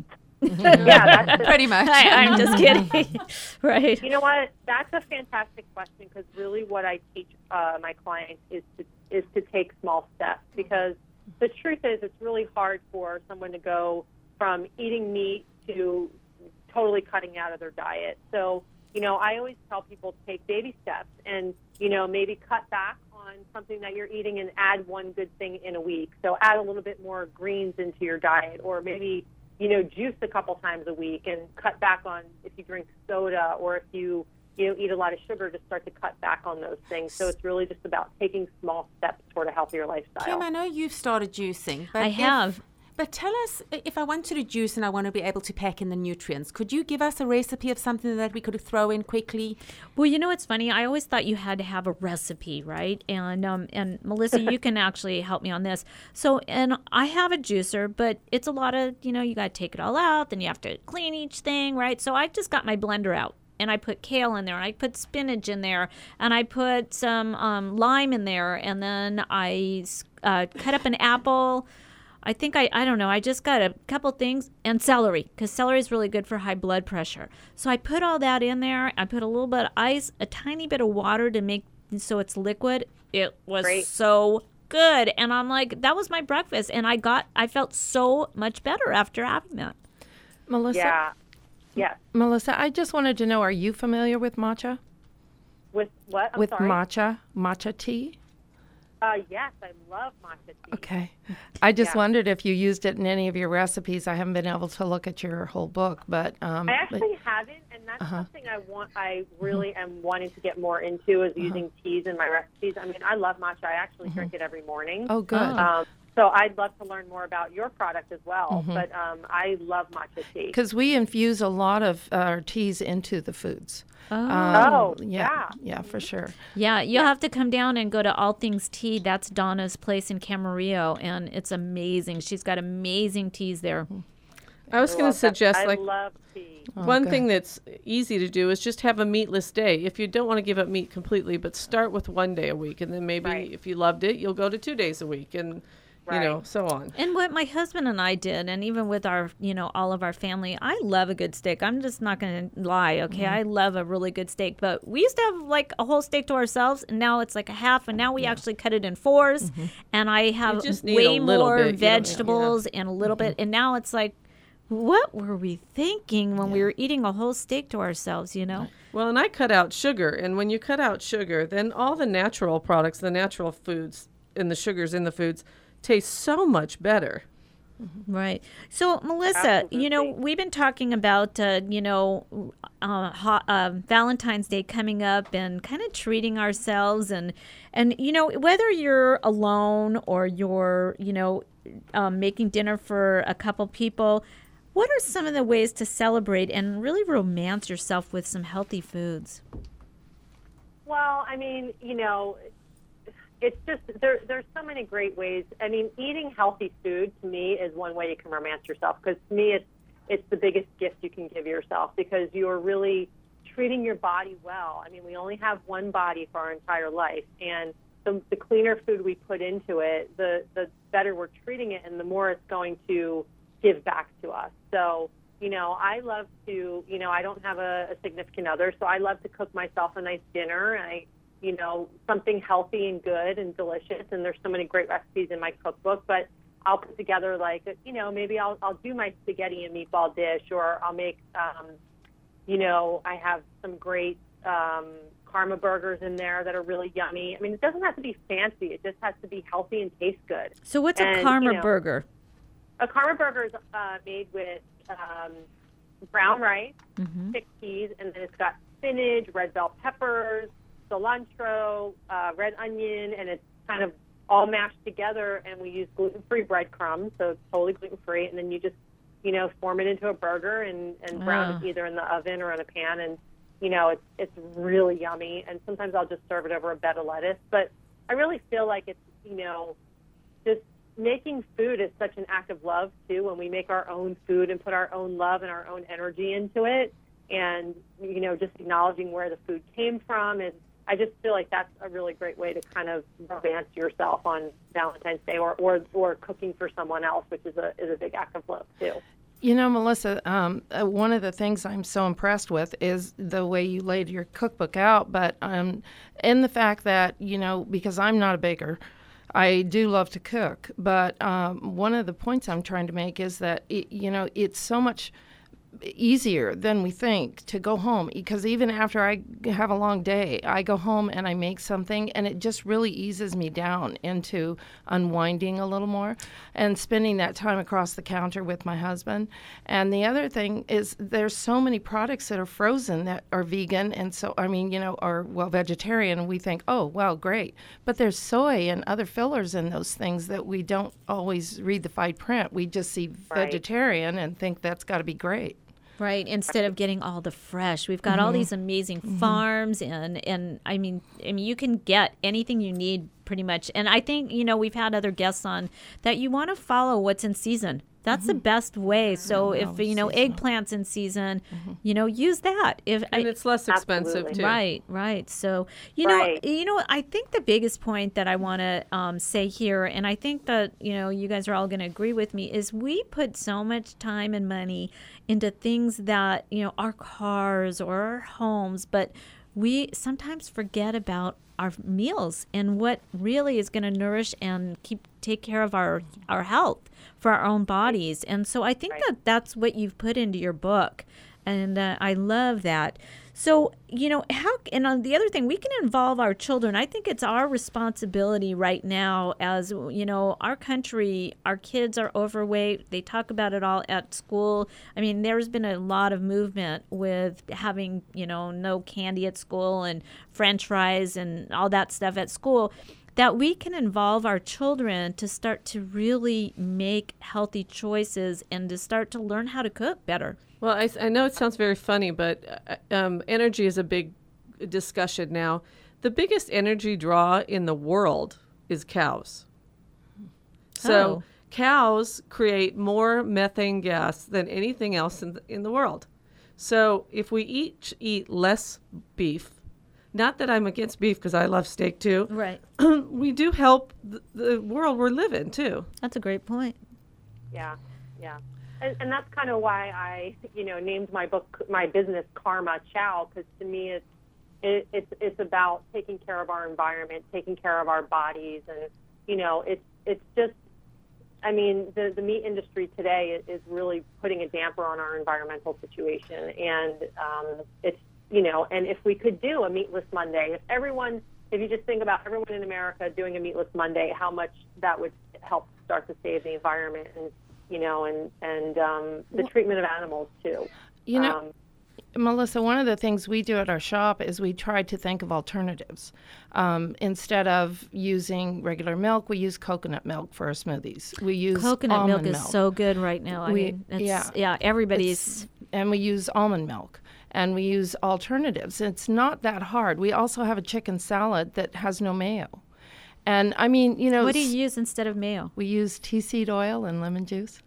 Yeah, that's pretty much. I'm just kidding. Right. You know what? That's a fantastic question, because really what I teach my clients is to take small steps, because the truth is it's really hard for someone to go from eating meat to totally cutting out of their diet. So, I always tell people to take baby steps and, maybe cut back on something that you're eating and add one good thing in a week. So add a little bit more greens into your diet, or maybe, juice a couple times a week, and cut back on if you drink soda, or if you eat a lot of sugar, to start to cut back on those things. So it's really just about taking small steps toward a healthier lifestyle. Kim, I know you've started juicing. But I have. But tell us, if I wanted to juice and I want to be able to pack in the nutrients, could you give us a recipe of something that we could throw in quickly? Well, it's funny. I always thought you had to have a recipe, right? And Melissa, you can actually help me on this. So, and I have a juicer, but it's a lot of, you got to take it all out, then you have to clean each thing, right? So I just got my blender out. And I put kale in there, and I put spinach in there, and I put some lime in there, and then I cut up an apple. I think I don't know, I just got a couple things, and celery, because celery is really good for high blood pressure. So I put all that in there. I put a little bit of ice, a tiny bit of water to make so it's liquid. It was so good. And I'm like, that was my breakfast, and I felt so much better after having that. Melissa? Yeah. Yes. Melissa, I just wanted to know, are you familiar with matcha? With what? I'm with sorry. matcha tea? Yes, I love matcha tea. Okay. I just wondered if you used it in any of your recipes. I haven't been able to look at your whole book, but I actually haven't, and that's something I really am wanting to get more into, is using teas in my recipes. I mean, I love matcha. I actually drink it every morning. Oh, good. So I'd love to learn more about your product as well, but I love matcha tea. Because we infuse a lot of our teas into the foods. Yeah, for sure. Yeah, you'll have to come down and go to All Things Tea. That's Donna's place in Camarillo, and it's amazing. She's got amazing teas there. I was going to suggest, I love tea. One thing that's easy to do is just have a meatless day. If you don't want to give up meat completely, but start with 1 day a week, and then maybe if you loved it, you'll go to 2 days a week, and so on. And what my husband and I did, and even with our, all of our family, I love a good steak. I'm just not going to lie, okay? I love a really good steak. But we used to have like a whole steak to ourselves, and now it's like a half, and now we actually cut it in fours. And I have way more vegetables and a little bit. And now it's like, what were we thinking when we were eating a whole steak to ourselves, Well, and I cut out sugar. And when you cut out sugar, then all the natural products, the natural foods, and the sugars in the foods taste so much better. Right. So, Melissa, we've been talking about, Valentine's Day coming up and kind of treating ourselves and whether you're alone or you're, making dinner for a couple people, what are some of the ways to celebrate and really romance yourself with some healthy foods? Well, I mean, it's just there's so many great ways. I mean, eating healthy food to me is one way you can romance yourself, because to me it's the biggest gift you can give yourself, because you're really treating your body well. I mean, we only have one body for our entire life, and the cleaner food we put into it, the better we're treating it, and the more it's going to give back to us. So, I love to, I don't have a significant other, so I love to cook myself a nice dinner, and something healthy and good and delicious. And there's so many great recipes in my cookbook, but I'll put together maybe I'll do my spaghetti and meatball dish, or I'll make, I have some great karma burgers in there that are really yummy. I mean, it doesn't have to be fancy. It just has to be healthy and taste good. So what's a karma burger? A karma burger is made with brown rice, chickpeas, and then it's got spinach, red bell peppers, cilantro, red onion, and it's kind of all mashed together, and we use gluten-free breadcrumbs, so it's totally gluten-free, and then you just, form it into a burger and brown it either in the oven or in a pan, and, it's really yummy, and sometimes I'll just serve it over a bed of lettuce, but I really feel like it's, just making food is such an act of love, too, when we make our own food and put our own love and our own energy into it, and, just acknowledging where the food came from, and I just feel like that's a really great way to kind of romance yourself on Valentine's Day, or cooking for someone else, which is a big act of love too. Melissa, one of the things I'm so impressed with is the way you laid your cookbook out, but in the fact that, because I'm not a baker, I do love to cook, but one of the points I'm trying to make is that, it's so much easier than we think to go home, because even after I have a long day, I go home and I make something, and it just really eases me down into unwinding a little more and spending that time across the counter with my husband. And the other thing is there's so many products that are frozen that are vegan, and so are vegetarian, and we think, oh well, great, but there's soy and other fillers in those things that we don't always read the fine print. We just see vegetarian and think that's got to be great. Right, instead of getting all the fresh. We've got all these amazing farms, and I mean you can get anything you need pretty much. And I think, we've had other guests on that you want to follow what's in season. That's the best way. So if, eggplant's in season, use that. And it's less expensive too. Right. So, I think the biggest point that I want to say here, and I think that, you guys are all going to agree with me, is we put so much time and money into things that, our cars or our homes, but we sometimes forget about our meals and what really is going to nourish and take care of our health for our own bodies. And so I think that's what you've put into your book, and I love that. So, and on the other thing, we can involve our children. I think it's our responsibility right now as, our country, our kids are overweight. They talk about it all at school. I mean, there's been a lot of movement with having, no candy at school and French fries and all that stuff at school, that we can involve our children to start to really make healthy choices and to start to learn how to cook better. Well, I know it sounds very funny, but energy is a big discussion now. The biggest energy draw in the world is cows. So cows create more methane gas than anything else in the world. So if we each eat less beef, not that I'm against beef because I love steak too. Right. We do help the world we're living too. That's a great point. Yeah. And that's kind of why I, named my business Karma Chow, because to me it's about taking care of our environment, taking care of our bodies, and it's just, the meat industry today is really putting a damper on our environmental situation, and it's and if we could do a meatless Monday, if you just think about everyone in America doing a meatless Monday, how much that would help start to save the environment and the treatment of animals too. Melissa, one of the things we do at our shop is we try to think of alternatives. Instead of using regular milk, we use coconut milk for our smoothies. We use coconut milk milk. Is so good right now. Everybody's. And we use almond milk. And we use alternatives. It's not that hard. We also have a chicken salad that has no mayo. And what do you use instead of mayo? We use tea seed oil and lemon juice.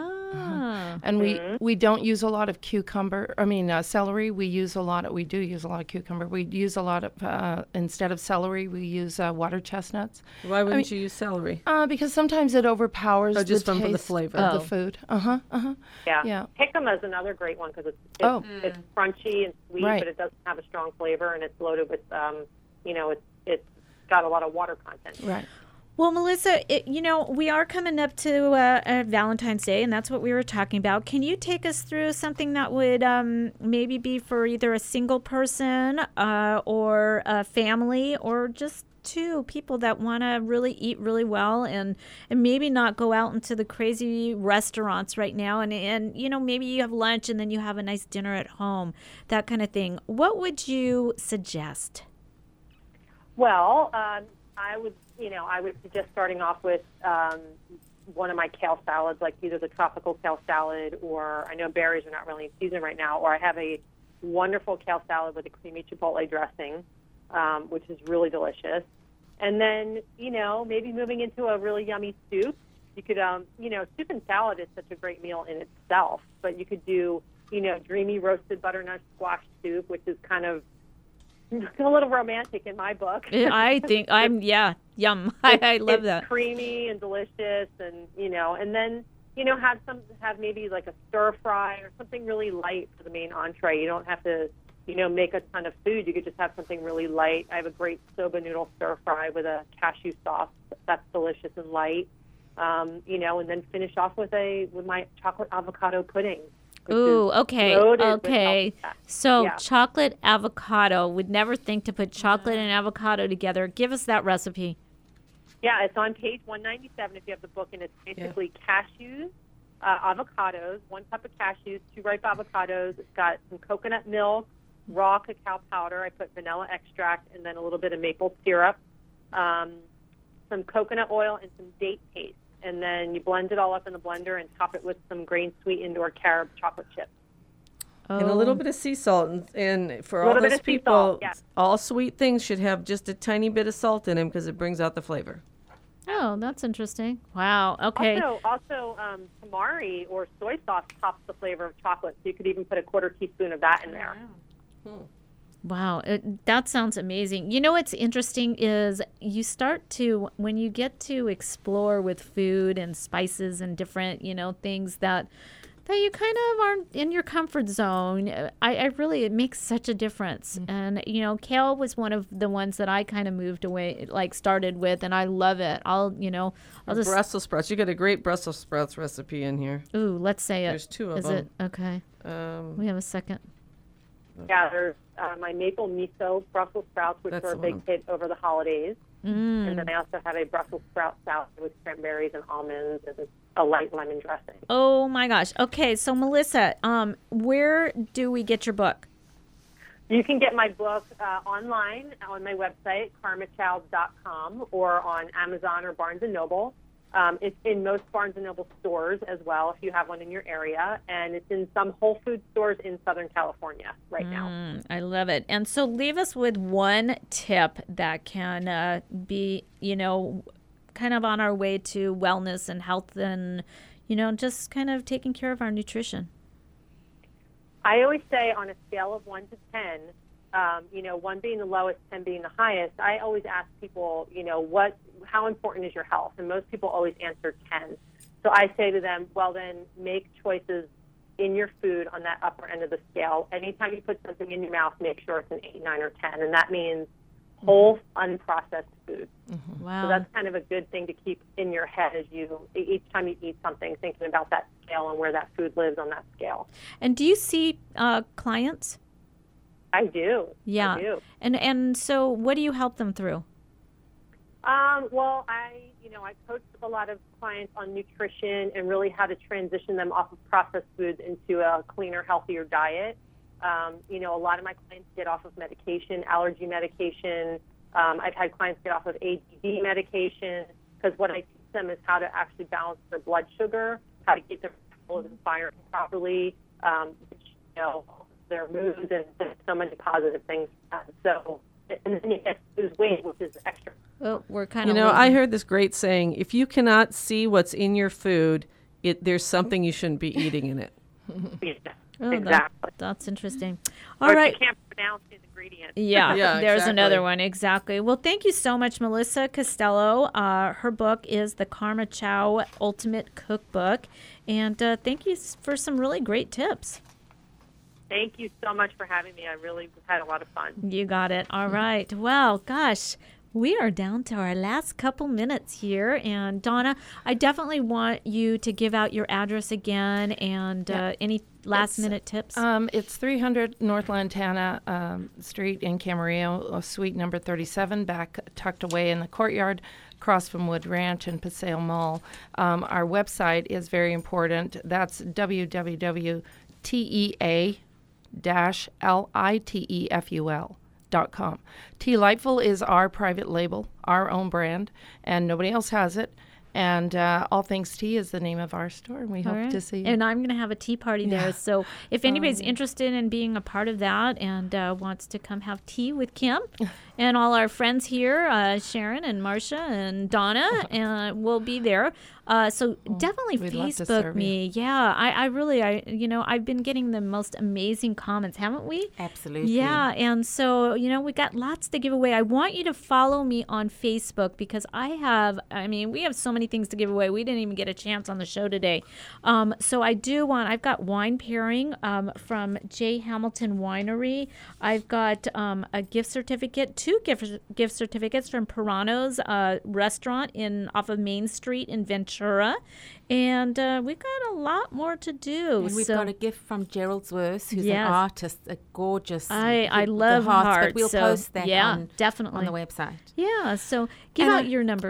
And we don't use a lot of celery. We do use a lot of cucumber. We use a lot of, instead of celery, we use water chestnuts. Why wouldn't you use celery? Because sometimes it overpowers the taste for the flavor of the food. Yeah. Jicama is another great one because it's crunchy and sweet, but it doesn't have a strong flavor, and it's loaded with, it's got a lot of water content. Right. Well, Melissa, we are coming up to Valentine's Day, and that's what we were talking about. Can you take us through something that would maybe be for either a single person or a family, or just two people that want to really eat really well and maybe not go out into the crazy restaurants right now, and maybe you have lunch and then you have a nice dinner at home, that kind of thing. What would you suggest? Well, I would suggest starting off with one of my kale salads, like either the tropical kale salad, or I know berries are not really in season right now, or I have a wonderful kale salad with a creamy chipotle dressing, which is really delicious. And then, maybe moving into a really yummy soup. You could, soup and salad is such a great meal in itself, but you could do, dreamy roasted butternut squash soup, which is kind of a little romantic in my book. I think yum. I love that. It's creamy and delicious, and and then have maybe like a stir fry or something really light for the main entree. You don't have to, make a ton of food. You could just have something really light. I have a great soba noodle stir fry with a cashew sauce that's delicious and light. And then finish off with my chocolate avocado pudding. Ooh, okay. So chocolate avocado. Would never think to put chocolate and avocado together. Give us that recipe. Yeah, it's on page 197 if you have the book, and it's basically cashews, avocados, 1 cup of cashews, 2 ripe avocados. It's got some coconut milk, raw cacao powder. I put vanilla extract and then a little bit of maple syrup, some coconut oil, and some date paste. And then you blend it all up in the blender and top it with some grain-sweetened or carob chocolate chips. And a little bit of sea salt. And for all those people, all sweet things should have just a tiny bit of salt in them because it brings out the flavor. Oh, that's interesting. Wow. Okay. Also, tamari or soy sauce tops the flavor of chocolate, so you could even put a 1/4 teaspoon of that in there. Wow, that sounds amazing. What's interesting is you start to, when you get to explore with food and spices and different, things that you kind of aren't in your comfort zone. I really, it makes such a difference. And, kale was one of the ones that I kind of moved away, started with, and I love it. I'll just... Brussels sprouts. You got a great Brussels sprouts recipe in here. Ooh, let's say it. There's 2 of them. Is it? Okay. We have a second. Yeah, there's my maple miso Brussels sprouts, which are a big hit over the holidays. And then I also have a Brussels sprout salad with cranberries and almonds and a light lemon dressing. Oh, my gosh. Okay, so Melissa, where do we get your book? You can get my book online on my website, karmachow.com, or on Amazon or Barnes & Noble. It's in most Barnes & Noble stores as well, if you have one in your area, and it's in some Whole Foods stores in Southern California right now. I love it. And so leave us with one tip that can be, kind of on our way to wellness and health and, just kind of taking care of our nutrition. I always say on a scale of 1 to 10, 1 being the lowest, 10 being the highest, I always ask people, how important is your health? And most people always answer 10. So I say to them, well, then make choices in your food on that upper end of the scale. Anytime you put something in your mouth, make sure it's an 8, 9, or 10. And that means whole, unprocessed food. Wow. So that's kind of a good thing to keep in your head as each time you eat something, thinking about that scale and where that food lives on that scale. And do you see clients? I do. Yeah. I do. And so what do you help them through? Well, I coach with a lot of clients on nutrition and really how to transition them off of processed foods into a cleaner, healthier diet. A lot of my clients get off of medication, allergy medication. I've had clients get off of ADD medication because what I teach them is how to actually balance their blood sugar, how to keep their levels firing properly, their moods, and so many positive things. And then you get to lose weight, which is extra. Well, we're kind of. I heard this great saying: if you cannot see what's in your food, there's something you shouldn't be eating in it. Oh, exactly. That's interesting. All right. You can't pronounce his ingredients. Yeah, there's exactly. Another one. Exactly. Well, thank you so much, Melissa Costello. Her book is the Karma Chow Ultimate Cookbook. And thank you for some really great tips. Thank you so much for having me. I really had a lot of fun. You got it. All right. Well, gosh, we are down to our last couple minutes here. And Donna, I definitely want you to give out your address again and any last-minute tips. It's 300 North Lantana Street in Camarillo, suite number 37, back tucked away in the courtyard, across from Wood Ranch and Paseo Mall. Our website is very important. That's www.tea-liteful.com. Tea-Liteful is our private label, our own brand, and nobody else has it. And All Things Tea is the name of our store, and we hope to see you. And I'm going to have a tea party there. So if anybody's interested in being a part of that and wants to come have tea with Kim and all our friends here, Sharon and Marcia and Donna, will be there. So definitely we'd love to Facebook serve me. Yeah, I really, I've been getting the most amazing comments, haven't we? Absolutely. Yeah, and so, we got lots to give away. I want you to follow me on Facebook because we have so many things to give away. We didn't even get a chance on the show today. So I've got wine pairing from J. Hamilton Winery. I've got a gift certificate, 2 gift certificates from Pirano's restaurant off of Main Street in Ventura. And we've got a lot more to do. And we've got a gift from Gerald Zwers, who's an artist, a gorgeous. I love hearts. But we'll post that definitely on the website. Yeah, so give out your number.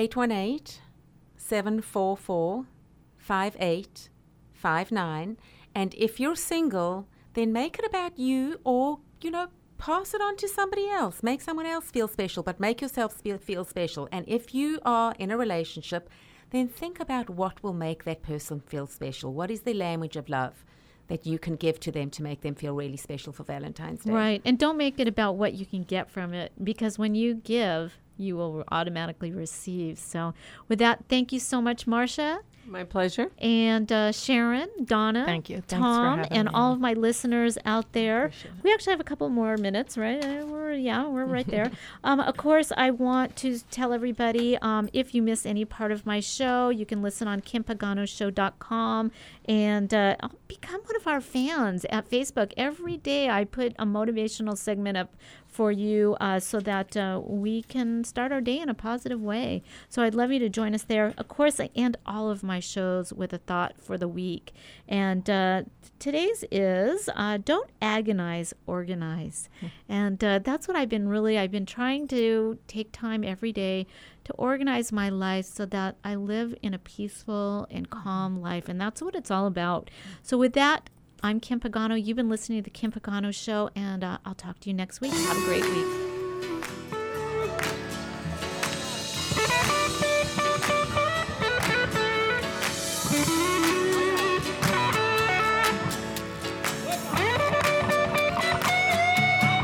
818-744-5859. And if you're single, then make it about you, or, pass it on to somebody else. Make someone else feel special, but make yourself feel special. And if you are in a relationship, then think about what will make that person feel special. What is the language of love that you can give to them to make them feel really special for Valentine's Day? Right. And don't make it about what you can get from it, because when you give, you will automatically receive. So with that, thank you so much, Marcia. My pleasure. And Sharon, Donna, thank you. Thanks Tom, for having and me. all of my listeners out there. We actually have a couple more minutes, right? We're right there. Of course, I want to tell everybody, if you miss any part of my show, you can listen on KimPaganoShow.com and become one of our fans at Facebook. Every day I put a motivational segment up for you so that we can start our day in a positive way. So I'd love you to join us there. Of course, I end all of my shows with a thought for the week. And today's is don't agonize, organize. And that's what I've been trying to take time every day to organize my life so that I live in a peaceful and calm life. And that's what it's all about. So with that, I'm Kim Pagano. You've been listening to The Kim Pagano Show, and I'll talk to you next week. Have a great week.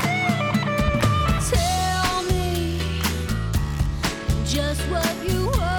Tell me just what you want.